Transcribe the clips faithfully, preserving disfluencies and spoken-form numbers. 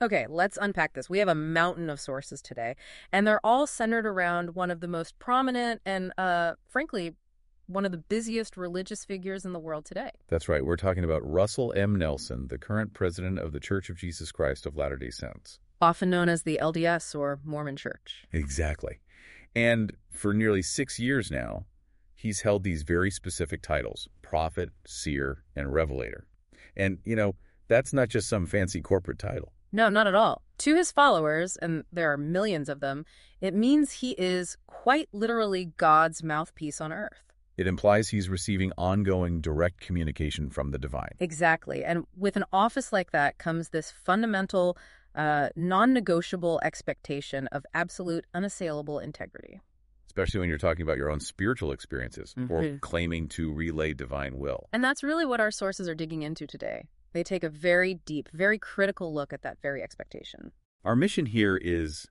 Okay, let's unpack this. We have a mountain of sources today, and they're all centered around one of the most prominent and, uh, frankly, one of the busiest religious figures in the world today. That's right. We're talking about Russell M. Nelson, the current president of the Church of Jesus Christ of Latter-day Saints. Often known as the L D S or Mormon Church. Exactly. And for nearly six years now, he's held these very specific titles: prophet, seer, and revelator. And, you know, that's not just some fancy corporate title. No, not at all. To his followers, and there are millions of them, it means he is quite literally God's mouthpiece on earth. It implies he's receiving ongoing direct communication from the divine. Exactly. And with an office like that comes this fundamental, uh, non-negotiable expectation of absolute, unassailable integrity. Especially when you're talking about your own spiritual experiences Mm-hmm. or claiming to relay divine will. And that's really what our sources are digging into today. They take a very deep, very critical look at that very expectation. Our mission here is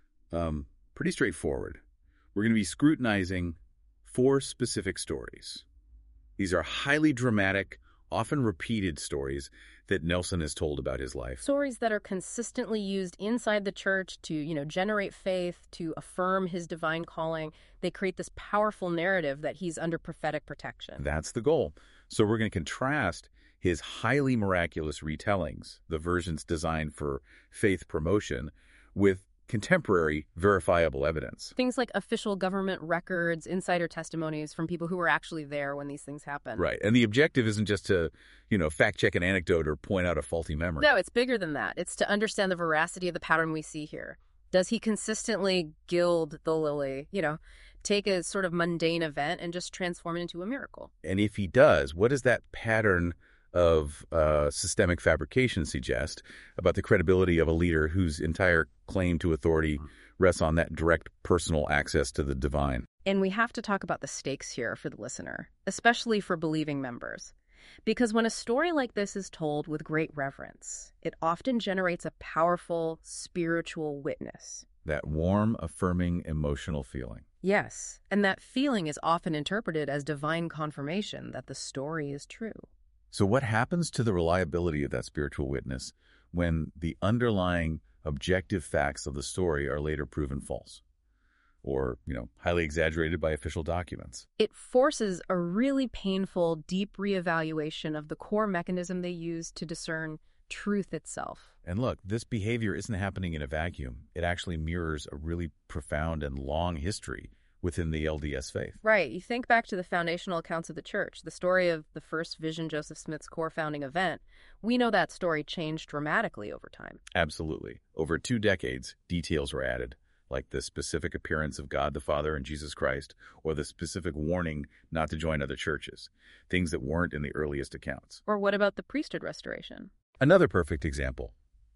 um, pretty straightforward. We're going to be scrutinizing four specific stories. These are highly dramatic, often repeated stories that Nelson has told about his life. Stories that are consistently used inside the church to, you know, generate faith, to affirm his divine calling. They create this powerful narrative that he's under prophetic protection. That's the goal. So we're going to contrast his highly miraculous retellings, the versions designed for faith promotion, with contemporary verifiable evidence. Things like official government records, insider testimonies from people who were actually there when these things happened. Right. And the objective isn't just to, you know, fact-check an anecdote or point out a faulty memory. No, it's bigger than that. It's to understand the veracity of the pattern we see here. Does he consistently gild the lily, you know, take a sort of mundane event and just transform it into a miracle? And if he does, what does that pattern of uh, systemic fabrication suggest about the credibility of a leader whose entire claim to authority rests on that direct personal access to the divine? And we have to talk about the stakes here for the listener, especially for believing members. Because when a story like this is told with great reverence, it often generates a powerful spiritual witness. That warm, affirming, emotional feeling. Yes, and that feeling is often interpreted as divine confirmation that the story is true. So what happens to the reliability of that spiritual witness when the underlying objective facts of the story are later proven false or, you know, highly exaggerated by official documents? It forces a really painful, deep reevaluation of the core mechanism they use to discern truth itself. And look, this behavior isn't happening in a vacuum. It actually mirrors a really profound and long history within the L D S faith. Right. You think back to the foundational accounts of the church, the story of the first Vision Joseph Smith's core founding event. We know that story changed dramatically over time. Absolutely. Over two decades, details were added, like the specific appearance of God the Father and Jesus Christ, or the specific warning not to join other churches, things that weren't in the earliest accounts. Or what about the priesthood restoration? Another perfect example.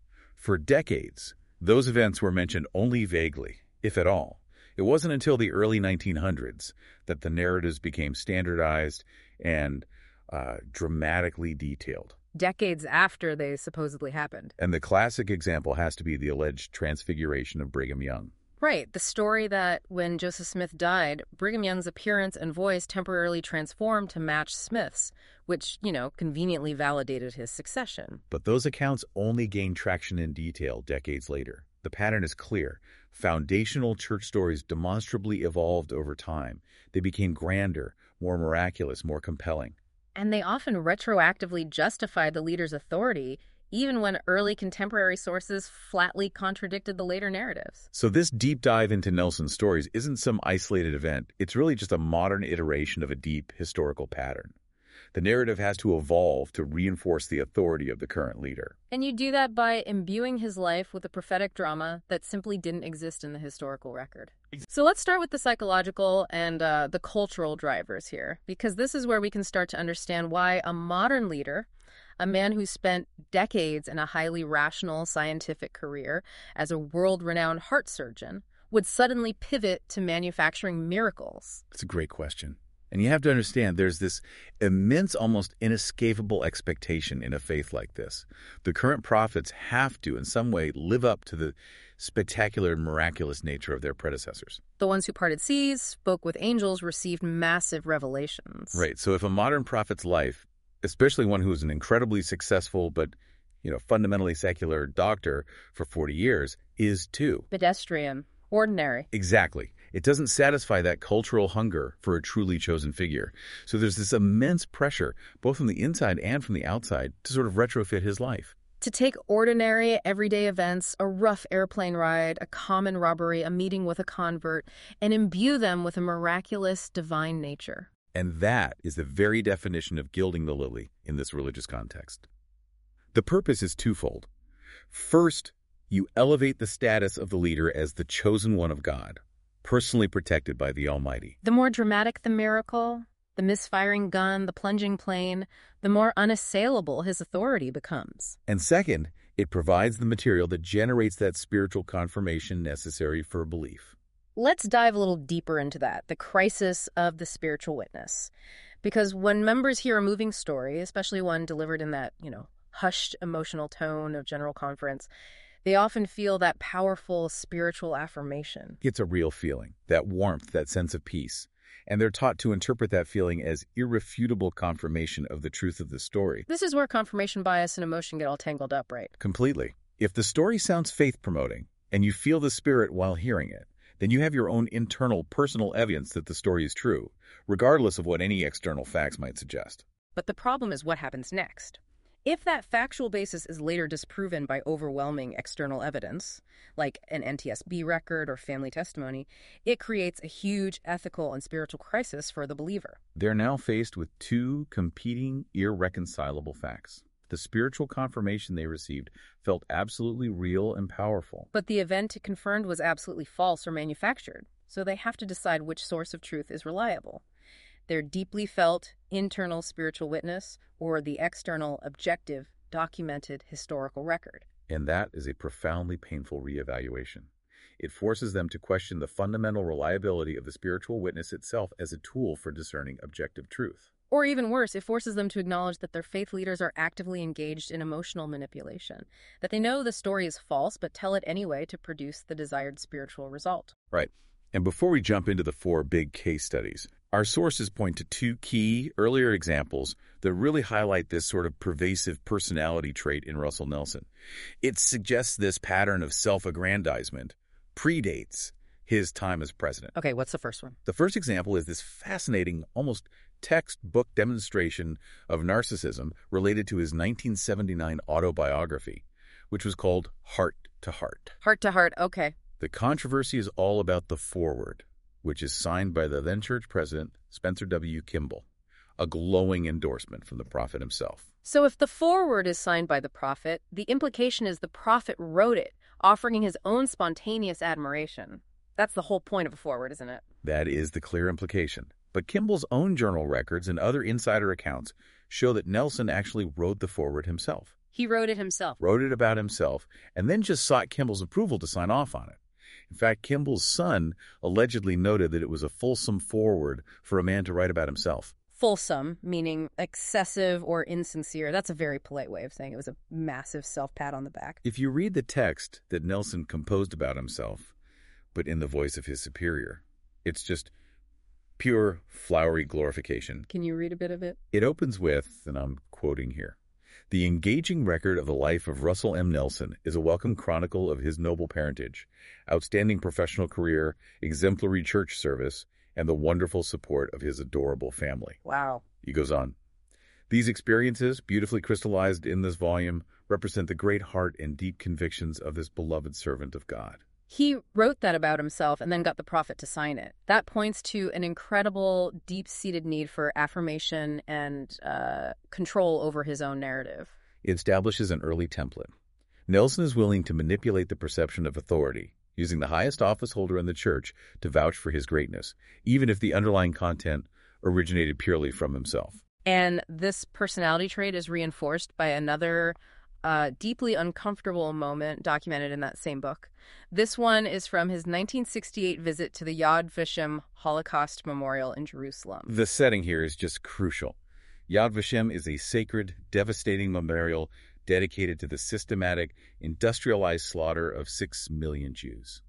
For decades, those events were mentioned only vaguely, if at all. It wasn't until the early nineteen hundreds that the narratives became standardized and uh, dramatically detailed. Decades after they supposedly happened. And the classic example has to be the alleged transfiguration of Brigham Young. Right, the story that when Joseph Smith died, Brigham Young's appearance and voice temporarily transformed to match Smith's, which, you know, conveniently validated his succession. But those accounts only gained traction in detail decades later. The pattern is clear. Foundational church stories demonstrably evolved over time. They became grander, more miraculous, more compelling. And they often retroactively justified the leader's authority, even when early contemporary sources flatly contradicted the later narratives. So this deep dive into Nelson's stories isn't some isolated event. It's really just a modern iteration of a deep historical pattern. The narrative has to evolve to reinforce the authority of the current leader. And you do that by imbuing his life with a prophetic drama that simply didn't exist in the historical record. So let's start with the psychological and uh, the cultural drivers here, because this is where we can start to understand why a modern leader, a man who spent decades in a highly rational scientific career as a world-renowned heart surgeon, would suddenly pivot to manufacturing miracles. It's a great question. And you have to understand there's this immense, almost inescapable expectation in a faith like this. The current prophets have to, in some way, live up to the spectacular and miraculous nature of their predecessors. The ones who parted seas, spoke with angels, received massive revelations. Right. So if a modern prophet's life, especially one who is an incredibly successful but you know, fundamentally secular doctor for forty years is too. Pedestrian. Ordinary. Exactly. It doesn't satisfy that cultural hunger for a truly chosen figure. So there's this immense pressure, both from the inside and from the outside, to sort of retrofit his life. To take ordinary, everyday events, a rough airplane ride, a common robbery, a meeting with a convert, and imbue them with a miraculous divine nature. And that is the very definition of gilding the lily in this religious context. The purpose is twofold. First, you elevate the status of the leader as the chosen one of God, personally protected by the Almighty. The more dramatic the miracle, the misfiring gun, the plunging plane, the more unassailable his authority becomes. And second, it provides the material that generates that spiritual confirmation necessary for belief. Let's dive a little deeper into that, the crisis of the spiritual witness. Because when members hear a moving story, especially one delivered in that, you know, hushed emotional tone of general conference, they often feel that powerful spiritual affirmation. It's a real feeling, that warmth, that sense of peace. And they're taught to interpret that feeling as irrefutable confirmation of the truth of the story. This is where confirmation bias and emotion get all tangled up, right? Completely. If the story sounds faith-promoting, and you feel the spirit while hearing it, then you have your own internal, personal evidence that the story is true, regardless of what any external facts might suggest. But the problem is what happens next. If that factual basis is later disproven by overwhelming external evidence, like an N T S B record or family testimony, it creates a huge ethical and spiritual crisis for the believer. They're now faced with two competing, irreconcilable facts. The spiritual confirmation they received felt absolutely real and powerful. But the event it confirmed was absolutely false or manufactured, so they have to decide which source of truth is reliable. Their deeply felt internal spiritual witness or the external, objective, documented historical record. And that is a profoundly painful reevaluation. It forces them to question the fundamental reliability of the spiritual witness itself as a tool for discerning objective truth. Or even worse, it forces them to acknowledge that their faith leaders are actively engaged in emotional manipulation, that they know the story is false but tell it anyway to produce the desired spiritual result. Right. And before we jump into the four big case studies, our sources point to two key earlier examples that really highlight this sort of pervasive personality trait in Russell Nelson. It suggests this pattern of self-aggrandizement predates his time as president. Okay, what's the first one? The first example is this fascinating, almost textbook demonstration of narcissism related to his nineteen seventy-nine autobiography, which was called Heart to Heart. Heart to Heart, okay. The controversy is all about the foreword, which is signed by the then church president, Spencer W. Kimball, a glowing endorsement from the prophet himself. So if the foreword is signed by the prophet, the implication is the prophet wrote it, offering his own spontaneous admiration. That's the whole point of a foreword, isn't it? That is the clear implication. But Kimball's own journal records and other insider accounts show that Nelson actually wrote the foreword himself. He wrote it himself. Wrote it about himself, and then just sought Kimball's approval to sign off on it. In fact, Kimball's son allegedly noted that it was a fulsome foreword for a man to write about himself. Fulsome, meaning excessive or insincere. That's a very polite way of saying it was a massive self-pat on the back. If you read the text that Nelson composed about himself, but in the voice of his superior, it's just pure, flowery glorification. Can you read a bit of it? It opens with, and I'm quoting here, "The engaging record of the life of Russell M. Nelson is a welcome chronicle of his noble parentage, outstanding professional career, exemplary church service, and the wonderful support of his adorable family." Wow. He goes on, "These experiences, beautifully crystallized in this volume, represent the great heart and deep convictions of this beloved servant of God." He wrote that about himself and then got the prophet to sign it. That points to an incredible, deep-seated need for affirmation and uh, control over his own narrative. It establishes an early template. Nelson is willing to manipulate the perception of authority, using the highest office holder in the church to vouch for his greatness, even if the underlying content originated purely from himself. And this personality trait is reinforced by another uh, deeply uncomfortable moment documented in that same book. This one is from his nineteen sixty-eight visit to the Yad Vashem Holocaust Memorial in Jerusalem. The setting here is just crucial. Yad Vashem is a sacred, devastating memorial dedicated to the systematic, industrialized slaughter of six million Jews.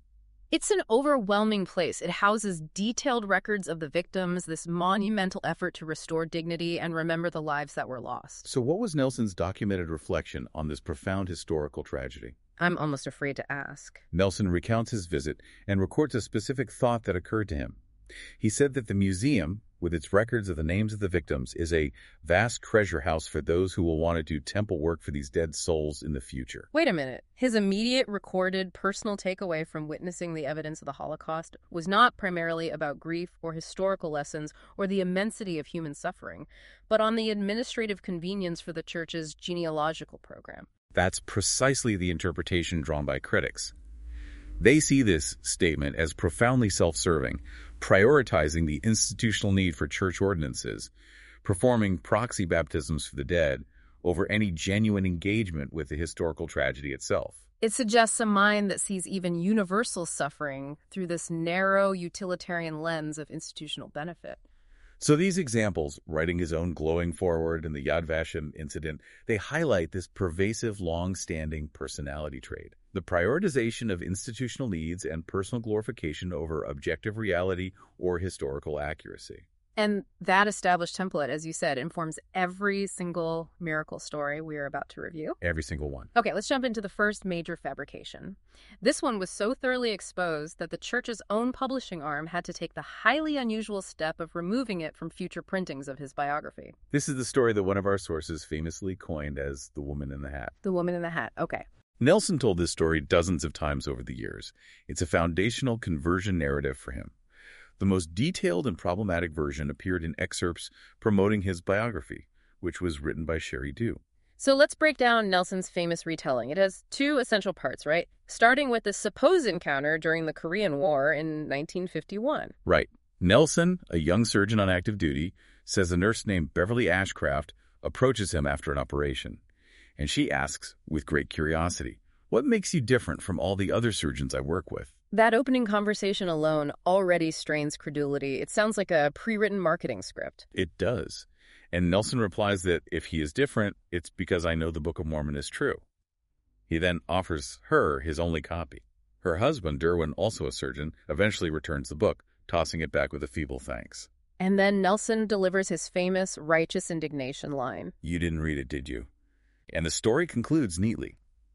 It's an overwhelming place. It houses detailed records of the victims, this monumental effort to restore dignity and remember the lives that were lost. So what was Nelson's documented reflection on this profound historical tragedy? I'm almost afraid to ask. Nelson recounts his visit and records a specific thought that occurred to him. He said that the museum, with its records of the names of the victims, is a vast treasure house for those who will want to do temple work for these dead souls in the future. Wait a minute. His immediate recorded personal takeaway from witnessing the evidence of the Holocaust was not primarily about grief or historical lessons or the immensity of human suffering, but on the administrative convenience for the church's genealogical program. That's precisely the interpretation drawn by critics. They see this statement as profoundly self-serving, prioritizing the institutional need for church ordinances, performing proxy baptisms for the dead over any genuine engagement with the historical tragedy itself. It suggests a mind that sees even universal suffering through this narrow utilitarian lens of institutional benefit. So these examples, writing his own glowing foreword in the Yad Vashem incident, they highlight this pervasive, long-standing personality trait. The prioritization of institutional needs and personal glorification over objective reality or historical accuracy. And that established template, as you said, informs every single miracle story we are about to review. Every single one. Okay, let's jump into the first major fabrication. This one was so thoroughly exposed that the church's own publishing arm had to take the highly unusual step of removing it from future printings of his biography. This is the story that one of our sources famously coined as the woman in the hat. The woman in the hat, okay. Nelson told this story dozens of times over the years. It's a foundational conversion narrative for him. The most detailed and problematic version appeared in excerpts promoting his biography, which was written by Sherry Dew. So let's break down Nelson's famous retelling. It has two essential parts, right? Starting with the supposed encounter during the Korean War in nineteen fifty-one. Right. Nelson, a young surgeon on active duty, says a nurse named Beverly Ashcraft approaches him after an operation. And she asks, with great curiosity, "What makes you different from all the other surgeons I work with?" That opening conversation alone already strains credulity. It sounds like a pre-written marketing script. It does. And Nelson replies that if he is different, it's because I know the Book of Mormon is true. He then offers her his only copy. Her husband, Derwin, also a surgeon, eventually returns the book, tossing it back with a feeble thanks. And then Nelson delivers his famous righteous indignation line. "You didn't read it, did you?" And the story concludes neatly.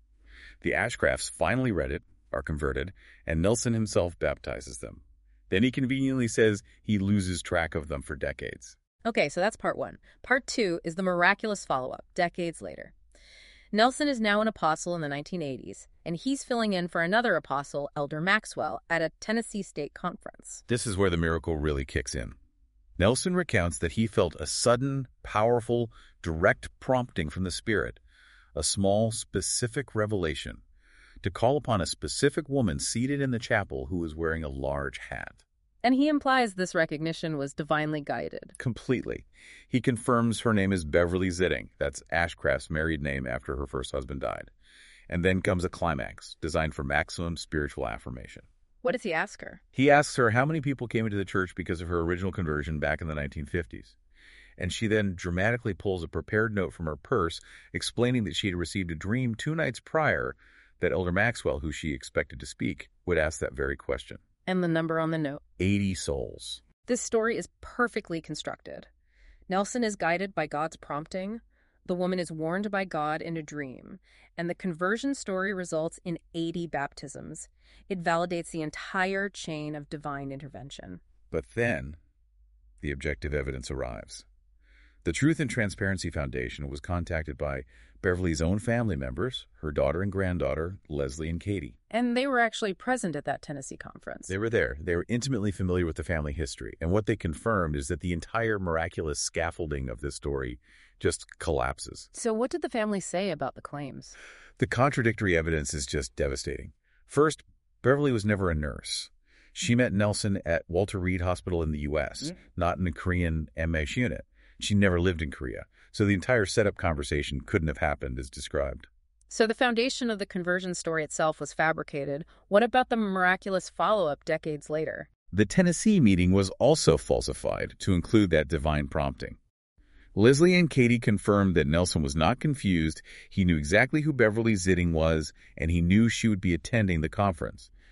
The Ashcrafts finally read it, are converted, and Nelson himself baptizes them. Then he conveniently says he loses track of them for decades. Okay, so that's part one. Part two is the miraculous follow-up, decades later. Nelson is now an apostle in the nineteen eighties, and he's filling in for another apostle, Elder Maxwell, at a Tennessee State conference. This is where the miracle really kicks in. Nelson recounts that he felt a sudden, powerful, direct prompting from the Spirit, a small, specific revelation, to call upon a specific woman seated in the chapel who was wearing a large hat. And he implies this recognition was divinely guided. Completely. He confirms her name is Beverly Zitting. That's Ashcraft's married name after her first husband died. And then comes a climax, designed for maximum spiritual affirmation. What does he ask her? He asks her how many people came into the church because of her original conversion back in the nineteen fifties. And she then dramatically pulls a prepared note from her purse explaining that she had received a dream two nights prior that Elder Maxwell, who she expected to speak, would ask that very question. And the number on the note? eighty souls. This story is perfectly constructed. Nelson is guided by God's prompting, the woman is warned by God in a dream, and the conversion story results in eighty baptisms. It validates the entire chain of divine intervention. But then, the objective evidence arrives. The Truth and Transparency Foundation was contacted by Beverly's own family members, her daughter and granddaughter, Leslie and Katie. And they were actually present at that Tennessee conference. They were there. They were intimately familiar with the family history. And what they confirmed is that the entire miraculous scaffolding of this story just collapses. So what did the family say about the claims? The contradictory evidence is just devastating. First, Beverly was never a nurse. She met Nelson at Walter Reed Hospital in the U S, mm-hmm. not in the Korean M S unit. She never lived in Korea. So the entire setup conversation couldn't have happened as described. So the foundation of the conversion story itself was fabricated. What about the miraculous follow-up decades later? The Tennessee meeting was also falsified to include that divine prompting. Leslie and Katie confirmed that Nelson was not confused. He knew exactly who Beverly Zitting was, and he knew she would be attending the conference.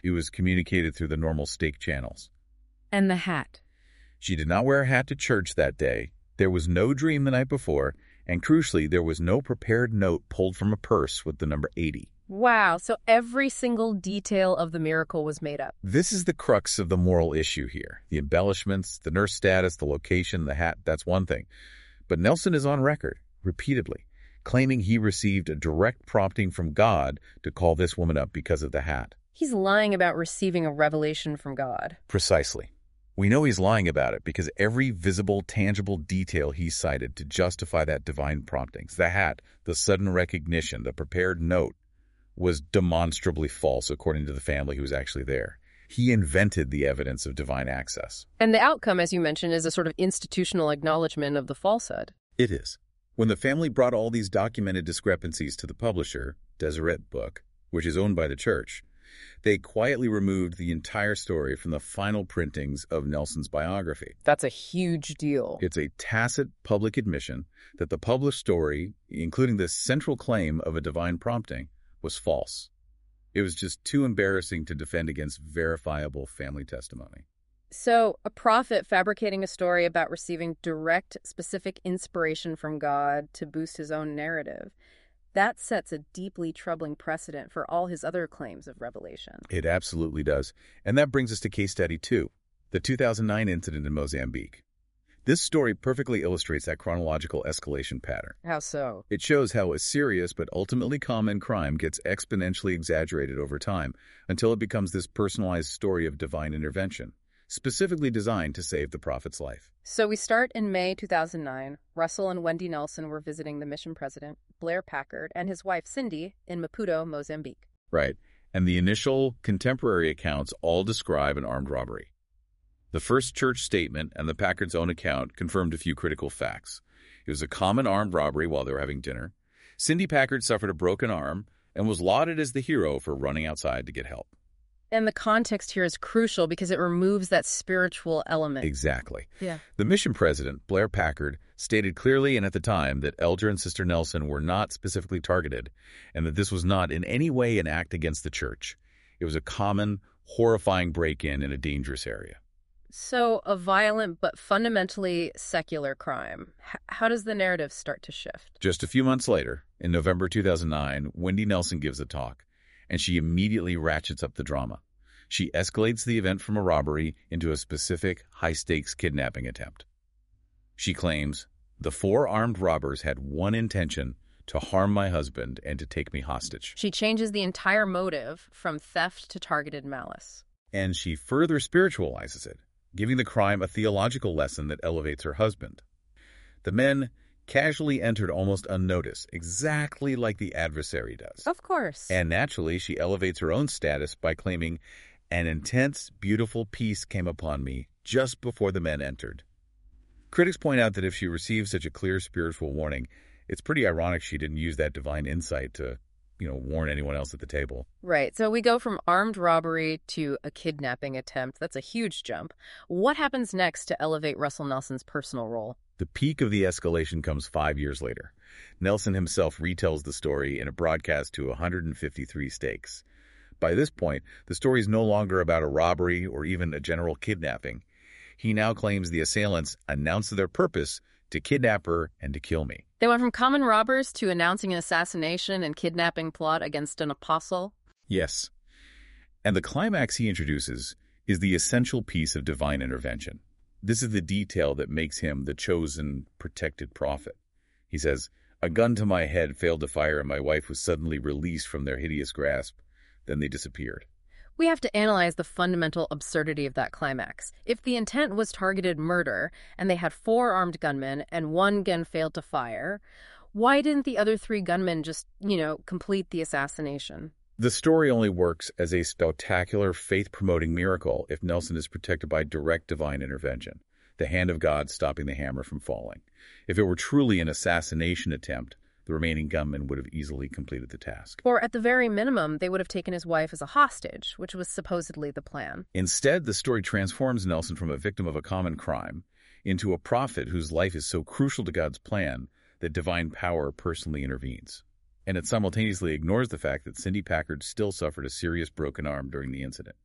It was communicated through the normal stake channels. And the hat. She did not wear a hat to church that day. There was no dream the night before. And crucially, there was no prepared note pulled from a purse with the number eighty. Wow, so every single detail of the miracle was made up. This is the crux of the moral issue here. The embellishments, the nurse status, the location, the hat, that's one thing. But Nelson is on record, repeatedly, claiming he received a direct prompting from God to call this woman up because of the hat. He's lying about receiving a revelation from God. Precisely. We know he's lying about it because every visible, tangible detail he cited to justify that divine promptings, the hat, the sudden recognition, the prepared note, was demonstrably false according to the family who was actually there. He invented the evidence of divine access. And the outcome, as you mentioned, is a sort of institutional acknowledgement of the falsehood. It is. When the family brought all these documented discrepancies to the publisher, Deseret Book, which is owned by the church, they quietly removed the entire story from the final printings of Nelson's biography. That's a huge deal. It's a tacit public admission that the published story, including the central claim of a divine prompting, was false. It was just too embarrassing to defend against verifiable family testimony. So, a prophet fabricating a story about receiving direct, specific inspiration from God to boost his own narrative. That sets a deeply troubling precedent for all his other claims of revelation. It absolutely does. And that brings us to case study two, the two thousand nine incident in Mozambique. This story perfectly illustrates that chronological escalation pattern. How so? It shows how a serious but ultimately common crime gets exponentially exaggerated over time until it becomes this personalized story of divine intervention, specifically designed to save the prophet's life. So we start in May two thousand nine. Russell and Wendy Nelson were visiting the mission president, Blair Packard, and his wife Cindy in Maputo, Mozambique. Right. And the initial contemporary accounts all describe an armed robbery. The first church statement and the Packard's own account confirmed a few critical facts. It was a common armed robbery while they were having dinner. Cindy Packard suffered a broken arm and was lauded as the hero for running outside to get help. And the context here is crucial because it removes that spiritual element. Exactly. Yeah. The mission president, Blair Packard, stated clearly and at the time that Elder and Sister Nelson were not specifically targeted and that this was not in any way an act against the church. It was a common, horrifying break-in in a dangerous area. So a violent but fundamentally secular crime. H- how does the narrative start to shift? Just a few months later, in November two thousand nine, Wendy Nelson gives a talk, and she immediately ratchets up the drama. She escalates the event from a robbery into a specific, high-stakes kidnapping attempt. She claims, the four armed robbers had one intention, to harm my husband and to take me hostage. She changes the entire motive from theft to targeted malice. And she further spiritualizes it, giving the crime a theological lesson that elevates her husband. The men casually entered almost unnoticed, exactly like the adversary does. Of course. And naturally, she elevates her own status by claiming, an intense, beautiful peace came upon me just before the men entered. Critics point out that if she received such a clear spiritual warning, it's pretty ironic she didn't use that divine insight to, you know, warn anyone else at the table. Right. So we go from armed robbery to a kidnapping attempt. That's a huge jump. What happens next to elevate Russell Nelson's personal role? The peak of the escalation comes five years later. Nelson himself retells the story in a broadcast to one hundred fifty-three stakes. By this point, the story is no longer about a robbery or even a general kidnapping. He now claims the assailants announced their purpose to kidnap her and to kill me. They went from common robbers to announcing an assassination and kidnapping plot against an apostle? Yes. And the climax he introduces is the essential piece of divine intervention. This is the detail that makes him the chosen, protected prophet. He says, a gun to my head failed to fire and my wife was suddenly released from their hideous grasp. Then they disappeared. We have to analyze the fundamental absurdity of that climax. If the intent was targeted murder, and they had four armed gunmen, and one gun failed to fire, why didn't the other three gunmen just, you know, complete the assassination? The story only works as a spectacular, faith-promoting miracle if Nelson is protected by direct divine intervention, the hand of God stopping the hammer from falling. If it were truly an assassination attempt, the remaining gunmen would have easily completed the task. Or at the very minimum, they would have taken his wife as a hostage, which was supposedly the plan. Instead, the story transforms Nelson from a victim of a common crime into a prophet whose life is so crucial to God's plan that divine power personally intervenes. And it simultaneously ignores the fact that Cindy Packard still suffered a serious broken arm during the incident.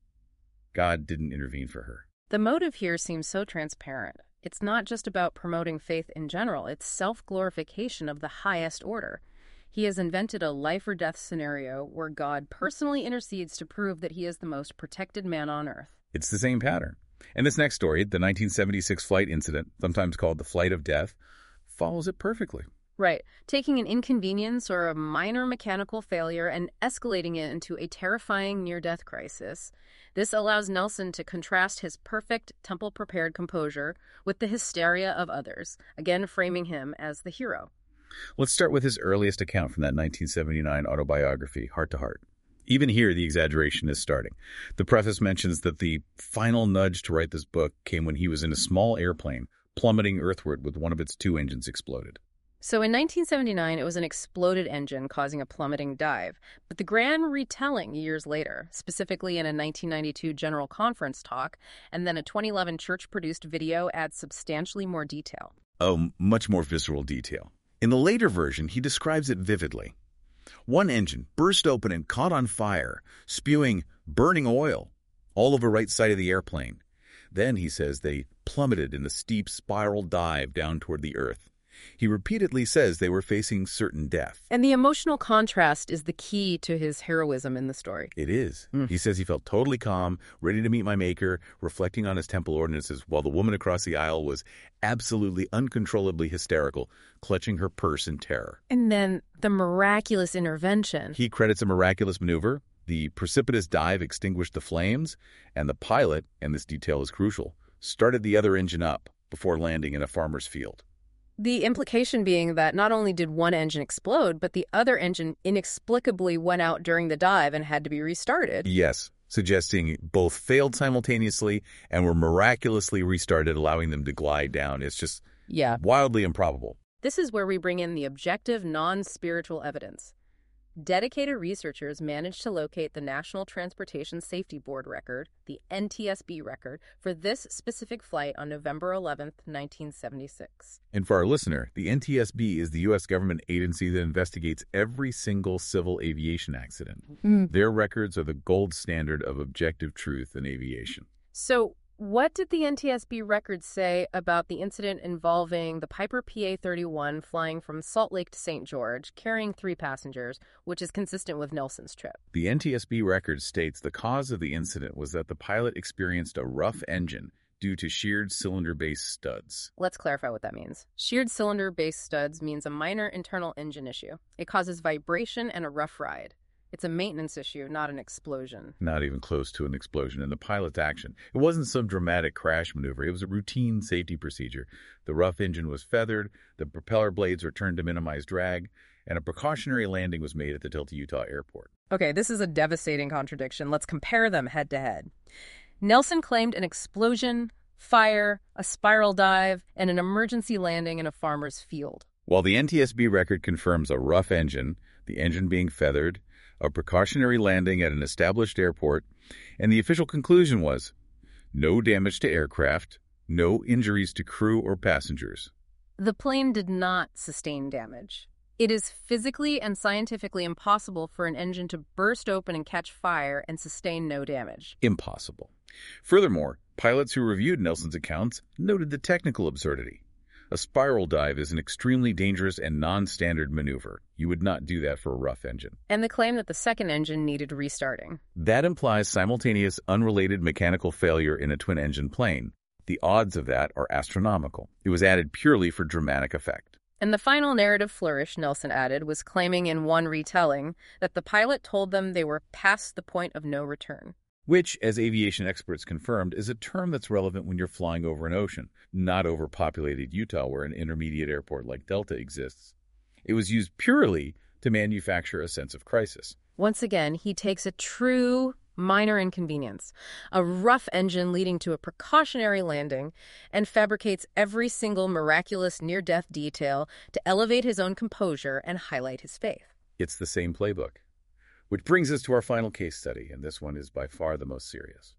God didn't intervene for her. The motive here seems so transparent. It's not just about promoting faith in general, it's self-glorification of the highest order. He has invented a life-or-death scenario where God personally intercedes to prove that he is the most protected man on earth. It's the same pattern. And this next story, the nineteen seventy-six flight incident, sometimes called the Flight of Death, follows it perfectly. Right. Taking an inconvenience or a minor mechanical failure and escalating it into a terrifying near-death crisis. This allows Nelson to contrast his perfect, temple-prepared composure with the hysteria of others, again framing him as the hero. Let's start with his earliest account from that nineteen seventy-nine autobiography, Heart to Heart. Even here, the exaggeration is starting. The preface mentions that the final nudge to write this book came when he was in a small airplane, plummeting earthward with one of its two engines exploded. So in nineteen seventy-nine, it was an exploded engine causing a plummeting dive. But the grand retelling years later, specifically in a nineteen ninety-two General Conference talk, and then a twenty eleven church-produced video, adds substantially more detail. Oh, much more visceral detail. In the later version, he describes it vividly. One engine burst open and caught on fire, spewing burning oil all over right side of the airplane. Then, he says, they plummeted in the steep spiral dive down toward the earth. He repeatedly says they were facing certain death. And the emotional contrast is the key to his heroism in the story. It is. Mm. He says he felt totally calm, ready to meet my maker, reflecting on his temple ordinances, while the woman across the aisle was absolutely uncontrollably hysterical, clutching her purse in terror. And then the miraculous intervention. He credits a miraculous maneuver. The precipitous dive extinguished the flames, and the pilot, and this detail is crucial, started the other engine up before landing in a farmer's field. The implication being that not only did one engine explode, but the other engine inexplicably went out during the dive and had to be restarted. Yes, suggesting both failed simultaneously and were miraculously restarted, allowing them to glide down. It's just yeah. wildly improbable. This is where we bring in the objective, non-spiritual evidence. Dedicated researchers managed to locate the National Transportation Safety Board record, the N T S B record, for this specific flight on November eleventh, nineteen seventy-six. And for our listener, the N T S B is the U S government agency that investigates every single civil aviation accident. Mm. Their records are the gold standard of objective truth in aviation. So, what did the N T S B record say about the incident involving the Piper P A thirty-one flying from Salt Lake to Saint George, carrying three passengers, which is consistent with Nelson's trip? The N T S B record states the cause of the incident was that the pilot experienced a rough engine due to sheared cylinder-base studs. Let's clarify what that means. Sheared cylinder-base studs means a minor internal engine issue. It causes vibration and a rough ride. It's a maintenance issue, not an explosion. Not even close to an explosion in the pilot's action. It wasn't some dramatic crash maneuver. It was a routine safety procedure. The rough engine was feathered, the propeller blades were turned to minimize drag, and a precautionary landing was made at the Delta, Utah airport. Okay, this is a devastating contradiction. Let's compare them head to head. Nelson claimed an explosion, fire, a spiral dive, and an emergency landing in a farmer's field. While the N T S B record confirms a rough engine, the engine being feathered, a precautionary landing at an established airport, and the official conclusion was no damage to aircraft, no injuries to crew or passengers. The plane did not sustain damage. It is physically and scientifically impossible for an engine to burst open and catch fire and sustain no damage. Impossible. Furthermore, pilots who reviewed Nelson's accounts noted the technical absurdity. A spiral dive is an extremely dangerous and non-standard maneuver. You would not do that for a rough engine. And the claim that the second engine needed restarting. That implies simultaneous, unrelated mechanical failure in a twin-engine plane. The odds of that are astronomical. It was added purely for dramatic effect. And the final narrative flourish, Nelson added, was claiming in one retelling that the pilot told them they were past the point of no return. Which, as aviation experts confirmed, is a term that's relevant when you're flying over an ocean, not over populated Utah where an intermediate airport like Delta exists. It was used purely to manufacture a sense of crisis. Once again, he takes a true minor inconvenience, a rough engine leading to a precautionary landing, and fabricates every single miraculous near-death detail to elevate his own composure and highlight his faith. It's the same playbook. Which brings us to our final case study, and this one is by far the most serious.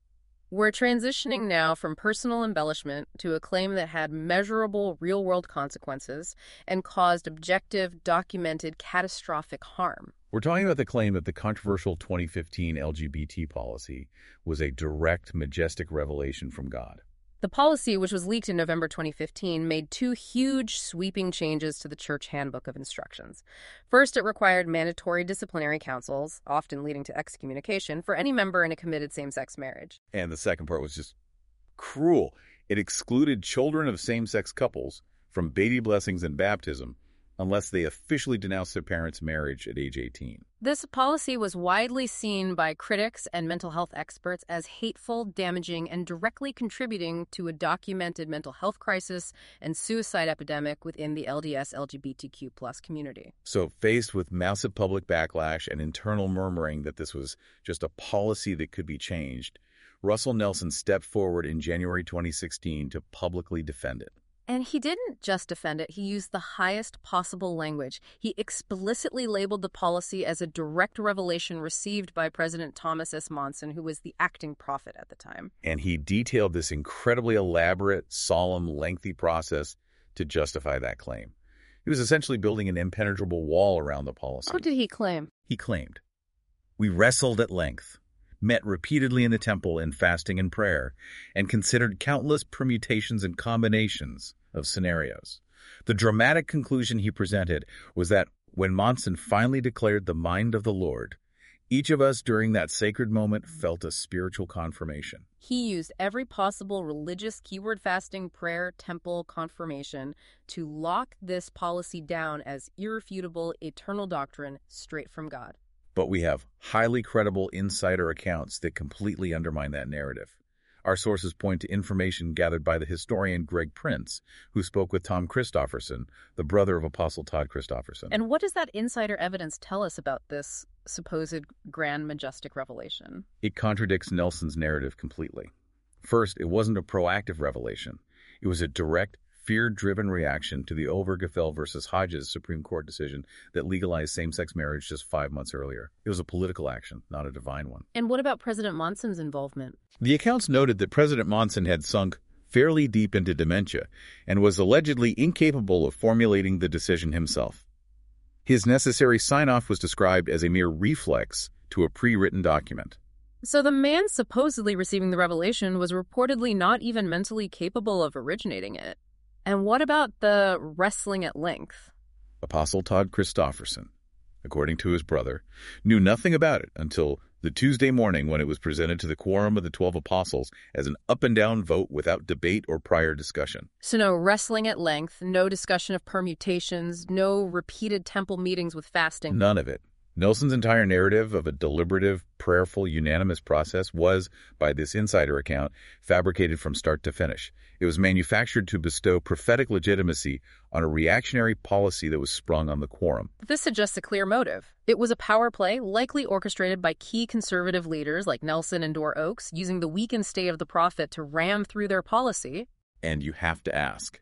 We're transitioning now from personal embellishment to a claim that had measurable real-world consequences and caused objective, documented, catastrophic harm. We're talking about the claim that the controversial twenty fifteen L G B T policy was a direct, majestic revelation from God. The policy, which was leaked in November twenty fifteen, made two huge, sweeping changes to the Church Handbook of Instructions. First, it required mandatory disciplinary counsels, often leading to excommunication, for any member in a committed same-sex marriage. And the second part was just cruel. It excluded children of same-sex couples from baby blessings and baptism unless they officially denounced their parents' marriage at age eighteen. This policy was widely seen by critics and mental health experts as hateful, damaging, and directly contributing to a documented mental health crisis and suicide epidemic within the L D S L G B T Q plus community. So faced with massive public backlash and internal murmuring that this was just a policy that could be changed, Russell Nelson stepped forward in January twenty sixteen to publicly defend it. And he didn't just defend it, he used the highest possible language. He explicitly labeled the policy as a direct revelation received by President Thomas S. Monson, who was the acting prophet at the time. And he detailed this incredibly elaborate, solemn, lengthy process to justify that claim. He was essentially building an impenetrable wall around the policy. What did he claim? He claimed, "We wrestled at length, met repeatedly in the temple in fasting and prayer, and considered countless permutations and combinations of scenarios." The dramatic conclusion he presented was that when Monson finally declared the mind of the Lord, each of us during that sacred moment felt a spiritual confirmation. He used every possible religious keyword, fasting, prayer, temple, confirmation, to lock this policy down as irrefutable, eternal doctrine straight from God. But we have highly credible insider accounts that completely undermine that narrative. Our sources point to information gathered by the historian Greg Prince, who spoke with Tom Christofferson, the brother of Apostle Todd Christofferson. And what does that insider evidence tell us about this supposed grand, majestic revelation? It contradicts Nelson's narrative completely. First, it wasn't a proactive revelation. It was a direct, fear-driven reaction to the Obergefell versus Hodges Supreme Court decision that legalized same-sex marriage just five months earlier. It was a political action, not a divine one. And what about President Monson's involvement? The accounts noted that President Monson had sunk fairly deep into dementia and was allegedly incapable of formulating the decision himself. His necessary sign-off was described as a mere reflex to a pre-written document. So the man supposedly receiving the revelation was reportedly not even mentally capable of originating it. And what about the wrestling at length? Apostle Todd Christofferson, according to his brother, knew nothing about it until the Tuesday morning when it was presented to the quorum of the twelve apostles as an up-and-down vote without debate or prior discussion. So no wrestling at length, no discussion of permutations, no repeated temple meetings with fasting. None of it. Nelson's entire narrative of a deliberative, prayerful, unanimous process was, by this insider account, fabricated from start to finish. It was manufactured to bestow prophetic legitimacy on a reactionary policy that was sprung on the quorum. This suggests a clear motive. It was a power play, likely orchestrated by key conservative leaders like Nelson and Dor Oaks, using the weakened state of the prophet to ram through their policy. And you have to ask,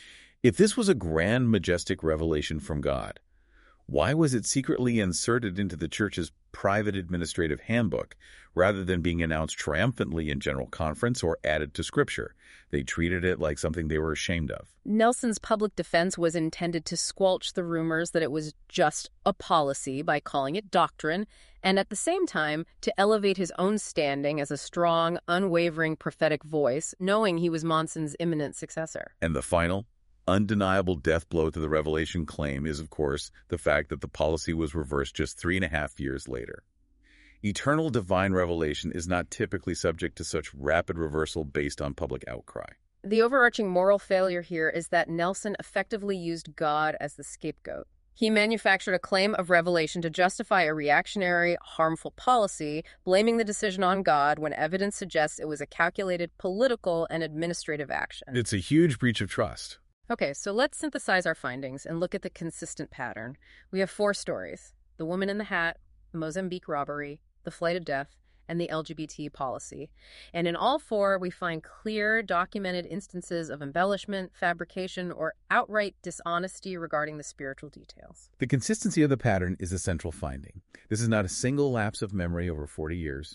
if this was a grand, majestic revelation from God, why was it secretly inserted into the church's private administrative handbook rather than being announced triumphantly in general conference or added to Scripture? They treated it like something they were ashamed of. Nelson's public defense was intended to squelch the rumors that it was just a policy by calling it doctrine, and at the same time to elevate his own standing as a strong, unwavering prophetic voice, knowing he was Monson's imminent successor. And the final, undeniable death blow to the revelation claim is, of course, the fact that the policy was reversed just three and a half years later. Eternal divine revelation is not typically subject to such rapid reversal based on public outcry. The overarching moral failure here is that Nelson effectively used God as the scapegoat. He manufactured a claim of revelation to justify a reactionary, harmful policy, blaming the decision on God when evidence suggests it was a calculated political and administrative action. It's a huge breach of trust. Okay, so let's synthesize our findings and look at the consistent pattern. We have four stories: the woman in the hat, the Mozambique robbery, the flight of death, and the L G B T policy. And in all four, we find clear, documented instances of embellishment, fabrication, or outright dishonesty regarding the spiritual details. The consistency of the pattern is a central finding. This is not a single lapse of memory over forty years.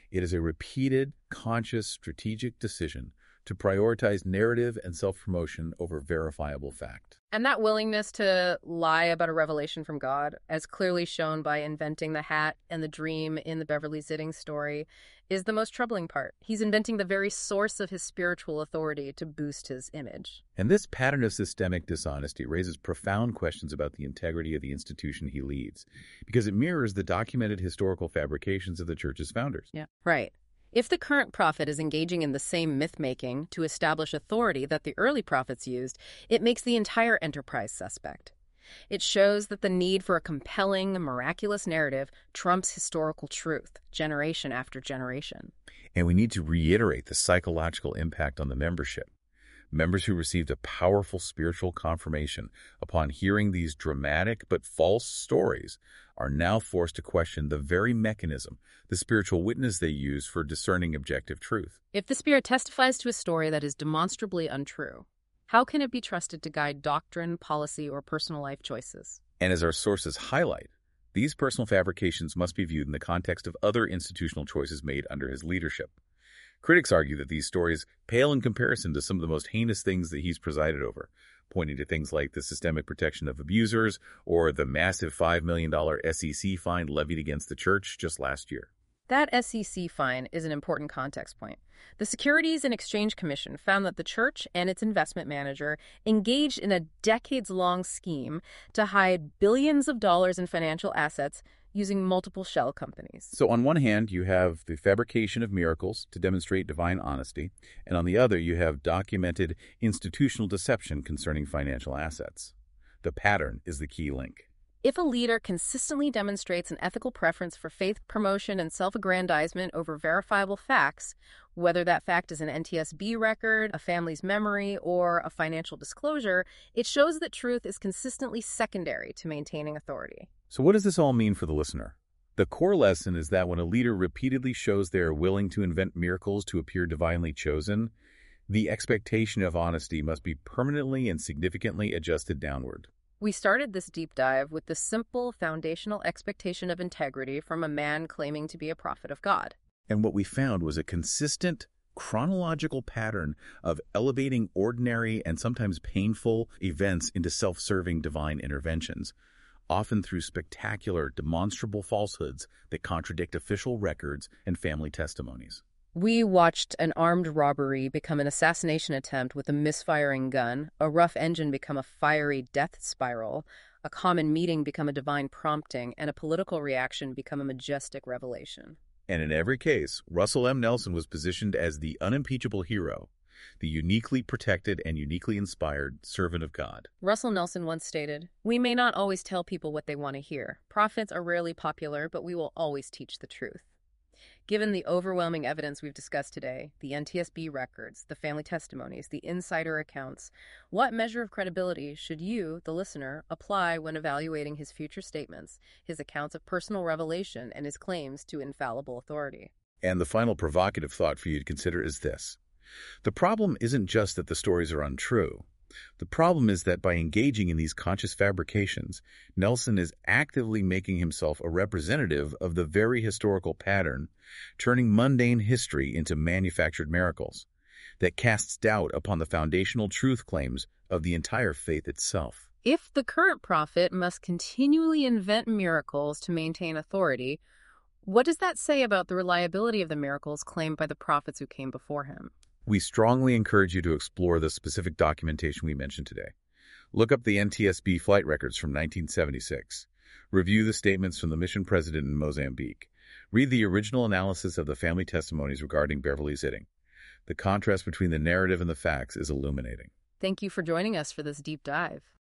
It is a repeated, conscious, strategic decision to prioritize narrative and self-promotion over verifiable fact. And that willingness to lie about a revelation from God, as clearly shown by inventing the hat and the dream in the Beverly Zitting story, is the most troubling part. He's inventing the very source of his spiritual authority to boost his image. And this pattern of systemic dishonesty raises profound questions about the integrity of the institution he leads, because it mirrors the documented historical fabrications of the church's founders. Yeah, right. If the current prophet is engaging in the same myth-making to establish authority that the early prophets used, it makes the entire enterprise suspect. It shows that the need for a compelling, miraculous narrative trumps historical truth, generation after generation. And we need to reiterate the psychological impact on the membership. Members who received a powerful spiritual confirmation upon hearing these dramatic but false stories are now forced to question the very mechanism, the spiritual witness they use for discerning objective truth. If the Spirit testifies to a story that is demonstrably untrue, how can it be trusted to guide doctrine, policy, or personal life choices? And as our sources highlight, these personal fabrications must be viewed in the context of other institutional choices made under his leadership. Critics argue that these stories pale in comparison to some of the most heinous things that he's presided over, pointing to things like the systemic protection of abusers or the massive five million dollars S E C fine levied against the church just last year. That S E C fine is an important context point. The Securities and Exchange Commission found that the church and its investment manager engaged in a decades-long scheme to hide billions of dollars in financial assets using multiple shell companies. So on one hand, you have the fabrication of miracles to demonstrate divine honesty, and on the other, you have documented institutional deception concerning financial assets. The pattern is the key link. If a leader consistently demonstrates an ethical preference for faith promotion and self-aggrandizement over verifiable facts, whether that fact is an N T S B record, a family's memory, or a financial disclosure, it shows that truth is consistently secondary to maintaining authority. So what does this all mean for the listener? The core lesson is that when a leader repeatedly shows they are willing to invent miracles to appear divinely chosen, the expectation of honesty must be permanently and significantly adjusted downward. We started this deep dive with the simple foundational expectation of integrity from a man claiming to be a prophet of God. And what we found was a consistent, chronological pattern of elevating ordinary and sometimes painful events into self-serving divine interventions, often through spectacular, demonstrable falsehoods that contradict official records and family testimonies. We watched an armed robbery become an assassination attempt with a misfiring gun, a rough engine become a fiery death spiral, a common meeting become a divine prompting, and a political reaction become a majestic revelation. And in every case, Russell M. Nelson was positioned as the unimpeachable hero, the uniquely protected and uniquely inspired servant of God. Russell Nelson once stated, "We may not always tell people what they want to hear. Prophets are rarely popular, but we will always teach the truth." Given the overwhelming evidence we've discussed today, the N T S B records, the family testimonies, the insider accounts, what measure of credibility should you, the listener, apply when evaluating his future statements, his accounts of personal revelation, and his claims to infallible authority? And the final provocative thought for you to consider is this. The problem isn't just that the stories are untrue. The problem is that by engaging in these conscious fabrications, Nelson is actively making himself a representative of the very historical pattern, turning mundane history into manufactured miracles that casts doubt upon the foundational truth claims of the entire faith itself. If the current prophet must continually invent miracles to maintain authority, what does that say about the reliability of the miracles claimed by the prophets who came before him? We strongly encourage you to explore the specific documentation we mentioned today. Look up the N T S B flight records from nineteen seventy-six. Review the statements from the mission president in Mozambique. Read the original analysis of the family testimonies regarding Beverly Zitting. The contrast between the narrative and the facts is illuminating. Thank you for joining us for this deep dive.